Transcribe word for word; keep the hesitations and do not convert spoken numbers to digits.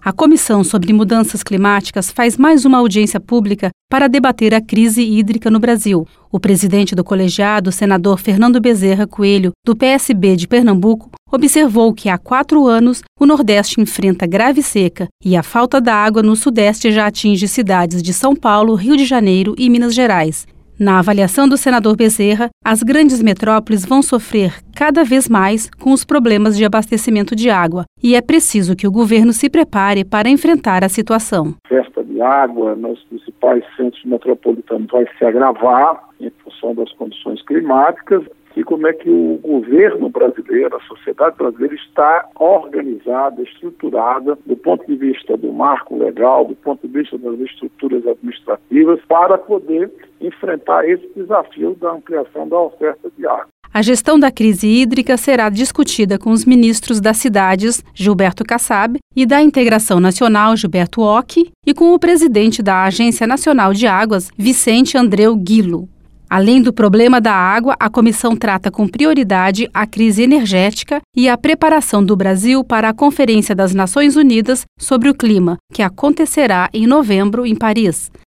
A Comissão sobre Mudanças Climáticas faz mais uma audiência pública para debater a crise hídrica no Brasil. O presidente do colegiado, senador Fernando Bezerra Coelho, do P S B de Pernambuco, observou que há quatro anos o Nordeste enfrenta grave seca e a falta da água no Sudeste já atinge cidades de São Paulo, Rio de Janeiro e Minas Gerais. Na avaliação do senador Bezerra, as grandes metrópoles vão sofrer cada vez mais com os problemas de abastecimento de água e é preciso que o governo se prepare para enfrentar a situação. A oferta de água nos principais centros metropolitanos vai se agravar em função das condições climáticas e como é que o governo brasileiro, a sociedade brasileira está organizada, estruturada do ponto de vista do marco legal, do ponto de vista das estruturas administrativas para poder enfrentar esse desafio da ampliação da oferta de água. A gestão da crise hídrica será discutida com os ministros das cidades, Gilberto Kassab, e da Integração Nacional, Gilberto Ock, e com o presidente da Agência Nacional de Águas, Vicente Andreu Guilo. Além do problema da água, a comissão trata com prioridade a crise energética e a preparação do Brasil para a Conferência das Nações Unidas sobre o Clima, que acontecerá em novembro em Paris.